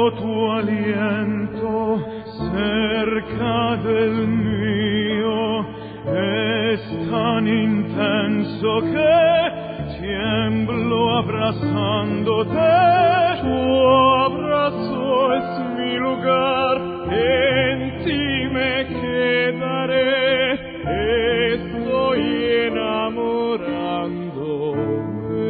tu aliento cerca del mío es tan intenso que tiemblo abrazándote. Tu abrazo es mi lugar, en ti me quedaré. Estoy enamorándome.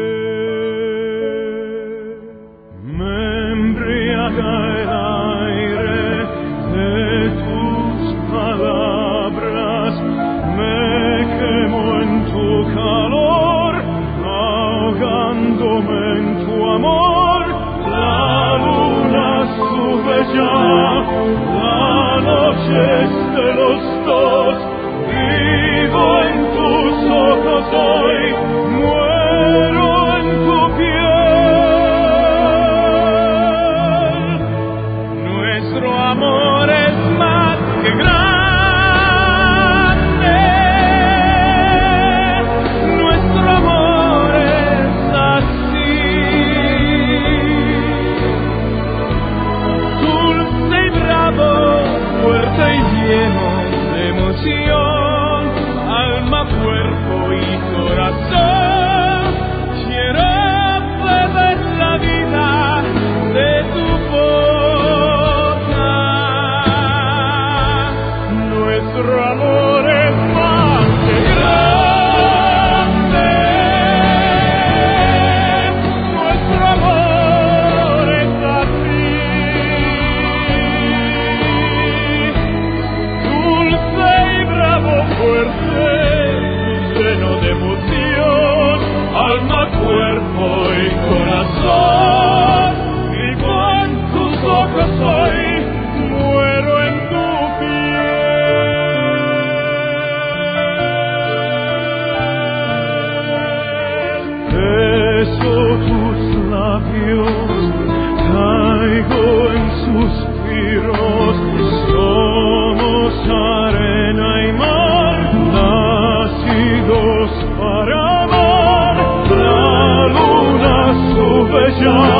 Me embriaga el aire de tus palabras, me quemo en tu calor, ahogándome en tu amor. La luna sube ya, la noche es de los dos. Vivo en tus ojos hoy, muero en tu piel. Nuestro amor es más que grande, nuestro amor es así, dulce y bravo, fuerte y lleno de emoción, alma, cuerpo y corazón. Quiero beber la vida de tu boca. Nuestro amor es más que grande, nuestro amor es así, dulce y bravo, fuerte, lleno de emoción, alma, cuerpo y corazón. Vivo en tus ojos hoy, muero en tu piel. Beso tus labios, caigo en suspiros. Somos arena y mar, nacidos para amar. La luna sube ya,